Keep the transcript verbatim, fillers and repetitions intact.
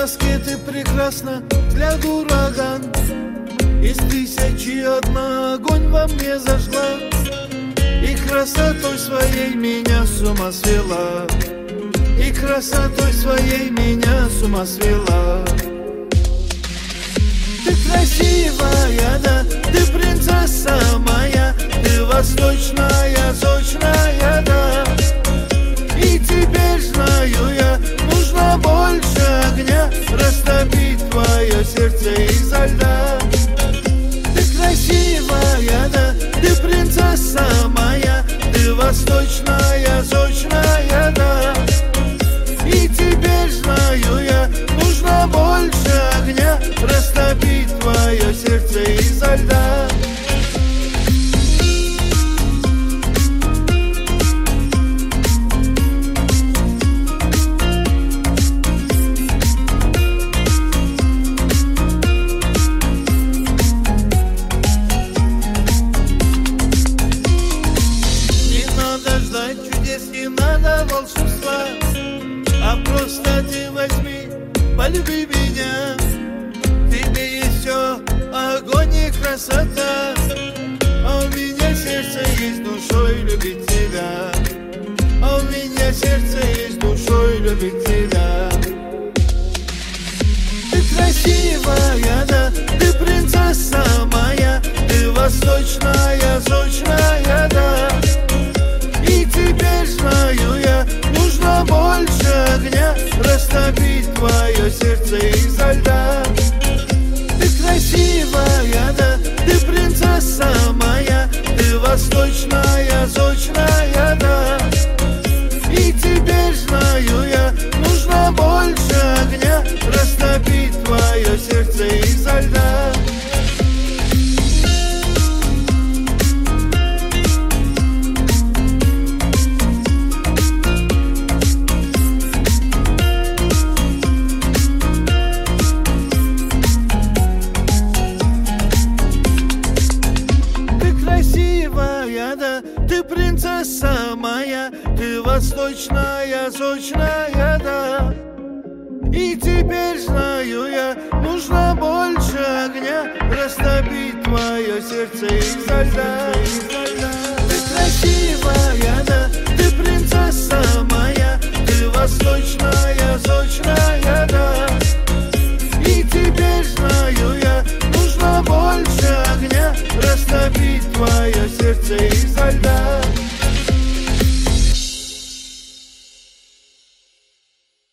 тоске ты прекрасна, взгляд ураган. Из тысячи одна огонь во мне зажгла, и красотой своей меня с ума свела, и красотой своей меня с ума свела. Ты красивая, да, ты принцесса моя, ты восточная, сочная, да. И теперь знаю я, нужно больше огня, растопить твое сердце изо льда. Ты красивая, да, ты принцесса моя, ты восточная, сочная, да. И теперь знаю я, нужно больше огня, растопить твое сердце изо льда. Не надо волшебства, а просто ты возьми, полюби меня. В тебе есть все, огонь и красота, а у меня сердце есть душой любить тебя, а у меня сердце есть душой любить тебя. Ты красивая, да, ты принцесса моя, ты восточная, сочная, да. И теперь знаю я, нужно больше огня, растопить твое сердце изо льда. Ты красивая, да, ты принцесса моя, ты восточная, сочная, да. И теперь знаю я, нужно больше огня, растопить твое сердце изо льда. Ты принцесса моя, ты восточная, сочная, да. И теперь знаю я, нужно больше огня, растопить твое сердце изо льда.